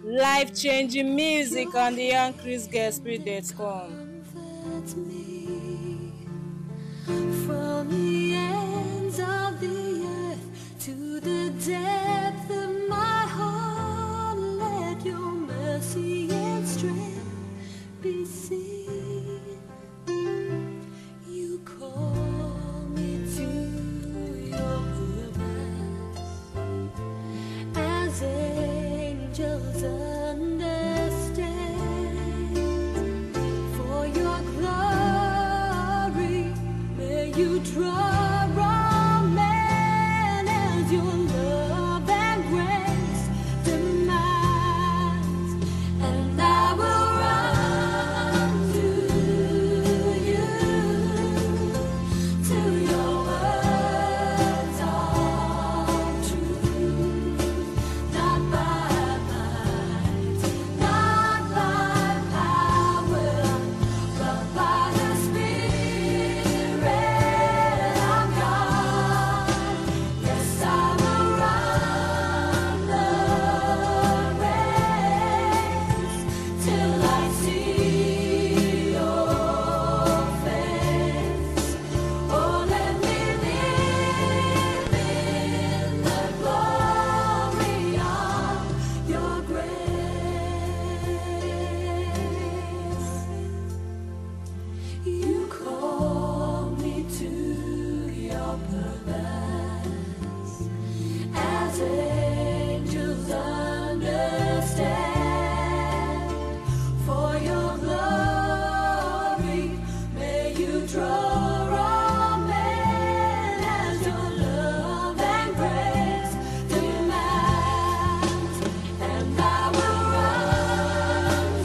life-changing music on the YoungChrisGospel.com. Comfort me from the ends of the earth to the depth of my heart. Let your mercy and strength be seen. You call me to your purpose as angels understand. For your glory, may you draw all men as your love and grace demands. And I will run to your words of truth, not by might, not by power, but by the Spirit of God. Yes, I will run the race till I see your face. Oh, let me live in the glory of your grace. You call me to your purpose as angels understand. For your glory, may you draw all men as your love and grace demands. And I will run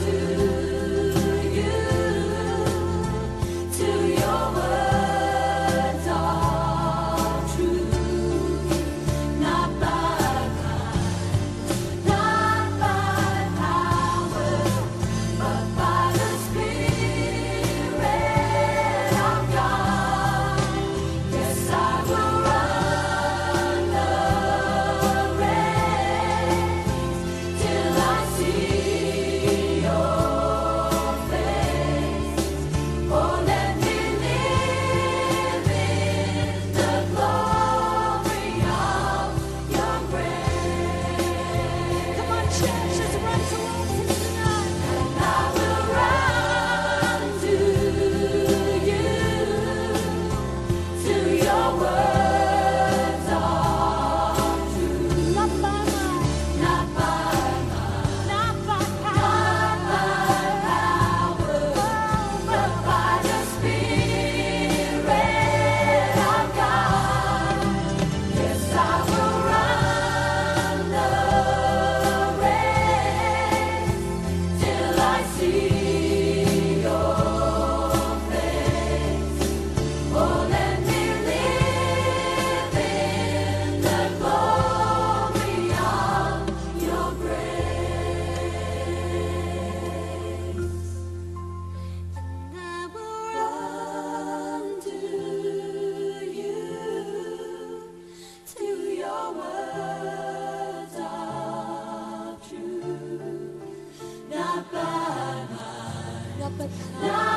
to your words of truth, not by might, not by power, but by the Spirit of God. Yes, I will run the race till I see your face. Oh, let me live in the glory of your grace. Come on, church, let's run towards it tonight. And I will run to your words of truth. Not by might, not by might, not by power, but by the Spirit of God. Yes, I will run the race till I see your face. Oh, let me live in the glory of your grace. And I will run to your words of truth, not by might, not by power.